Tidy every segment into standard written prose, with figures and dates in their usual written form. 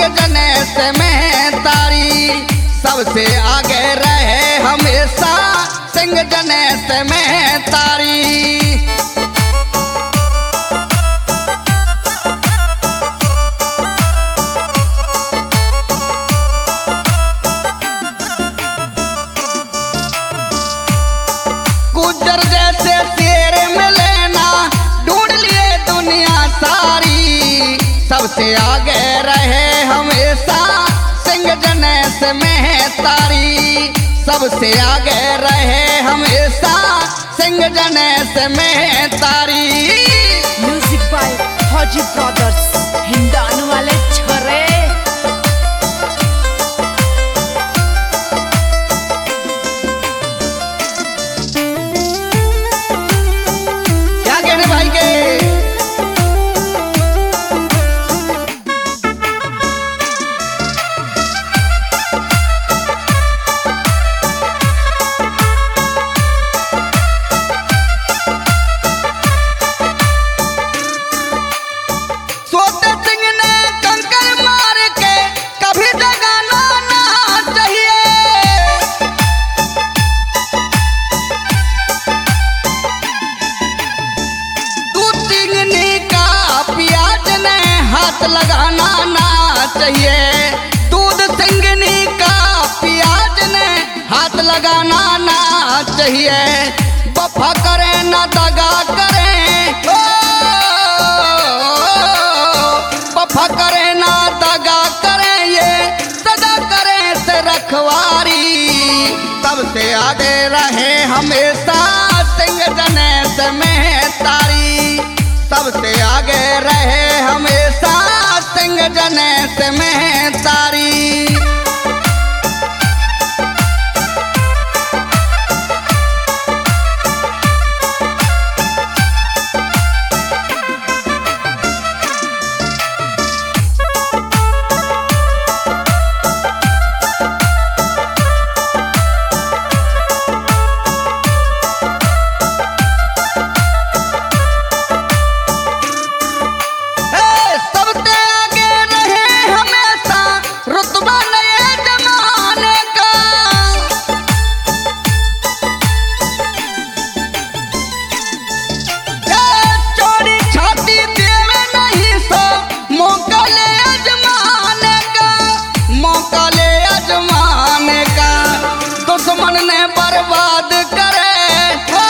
गणेश में तारी। सबसे आगे रहे हमेशा सिंह गणेश में तारी। गुज्जर जैसे शेर मिले ना ढूंढ लिए दुनिया सारी। सबसे आगे रहे हमेशा सिंह गणेश में तारी। सबसे आगे रहे हमेशा सिंह गणेश में तारी। Music by Fauji brothers Hindaun वाले छरे। क्या कहने भाई के लगाना ना चाहिए। दूध सिंगनी का प्याज ने हाथ लगाना ना चाहिए। वफा करें ना दगा करें, वफा करें ना दगा करें, ये सदा करें से रखवारी। सबसे आगे रहे हमेशा सिंह गणेश में तारी। सबसे आगे रहे हमेशा सिंह गणेश में तारी। दुश्मन ने बर्बाद करे,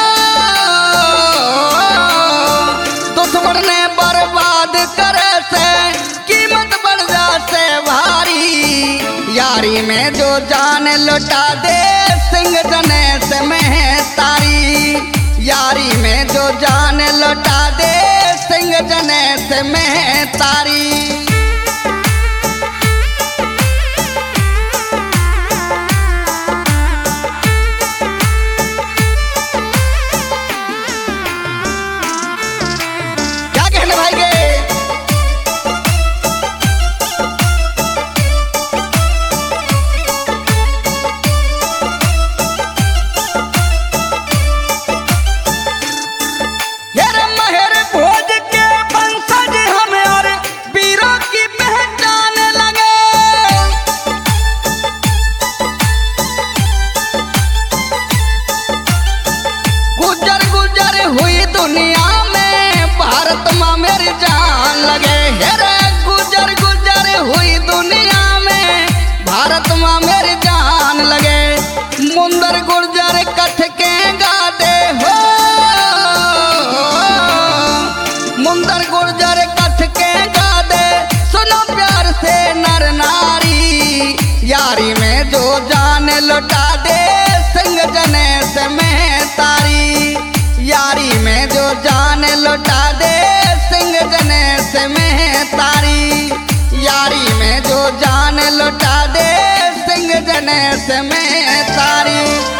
दुश्मन ने बर्बाद करे से कीमत बढ़ जासे भारी। यारी में जो जान लुटा दे सिंह गणेश में तारी। यारी में जो जान लुटा दे सिंह गणेश में तारी। दुनिया में भारत माँ मेरी जान लगे। हेरे गुजर गुजर हुई दुनिया में भारत माँ मेरी जान लगे। मुंदर गुर्जर कथ के गादे हो, मुंदर गुर्जर कथ के गादे सुनो प्यार से नर नारी। यारी में जो जान लुटा दे सिंह गणेश में तारी। यारी में जो जान लुटा दे सिंह गणेश में तारी। यारी में जो जान लुटा दे सिंह गणेश में तारी।